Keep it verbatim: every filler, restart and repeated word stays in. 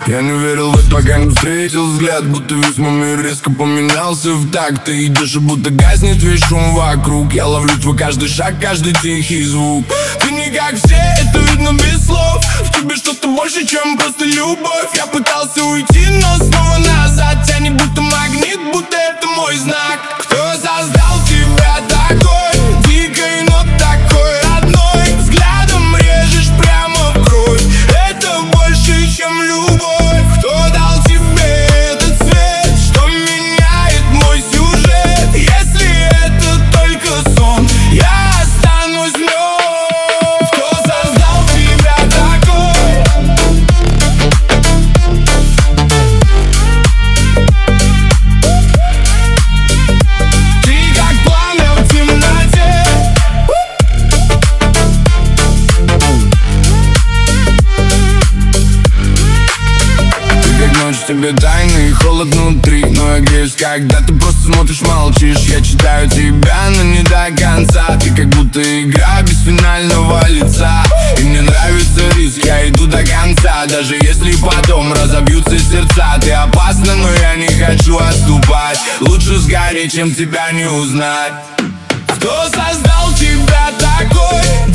Я не верил в это, пока не встретил взгляд, будто весь мой мир резко поменялся в такт. Ты идешь, и будто гаснет весь шум вокруг. Я ловлю твой каждый шаг, каждый тихий звук. Ты не как все, это видно без слов. В тебе что-то больше, чем просто любовь. Я пытался уйти, но снова назад тянет, будто магнит, будто это мой знак. Кто создал тебя такой, дикой, но такой родной? Взглядом режешь прямо в кровь. Это больше, чем любовь. Кто дал тебе этот цвет, что меняет мой сюжет? Если это только сон, я останусь в нем. Кто создал тебя такой? Ты как пламя в темноте. Ты как ночь, тебе тайны и холод внутри. Но я греюсь, когда ты просто смотришь, молчишь. Я читаю тебя, но не до конца. Ты как будто игра без финального лица. И мне нравится риск, я иду до конца. Даже если потом разобьются сердца. Ты опасна, но я не хочу отступать. Лучше сгореть, чем тебя не узнать. Кто создал тебя такой?